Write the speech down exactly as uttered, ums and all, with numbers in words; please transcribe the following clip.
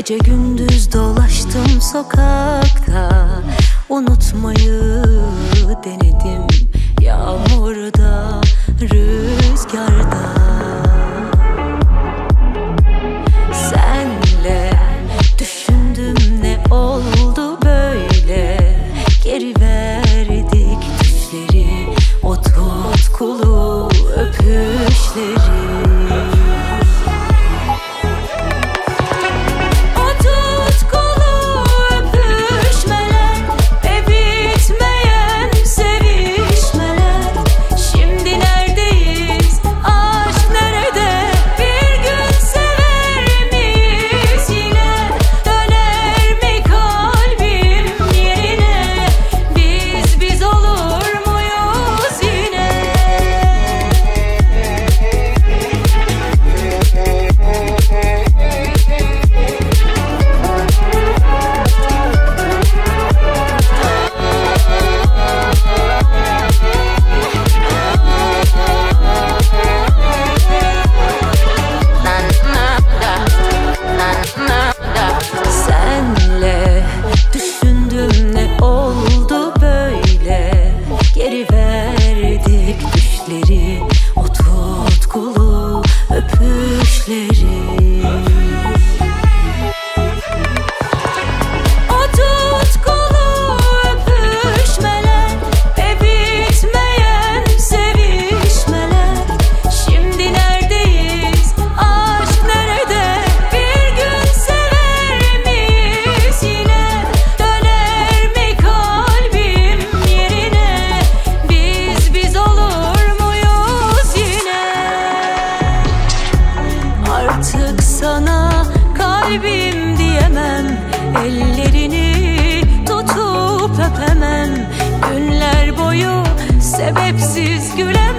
Gece gündüz dolaştım sokakta, unutmayı denedim. Yağmurda, rüzgarda, senle düşündüm ne oldu böyle. Geri verdik düşleri, o tutkulu öpüşleri. O tutkulu öpüşleri, o tutkulu öpüşmeler ve bitmeyen sevişmeler. Şimdi neredeyiz, aşk nerede? Bir gün sever miyiz yine? Döner mi kalbim yerine? Biz biz olur muyuz yine? Artık sana kalbim diyemem, ellerini tutup öpemem. Günler boyu sebepsiz güler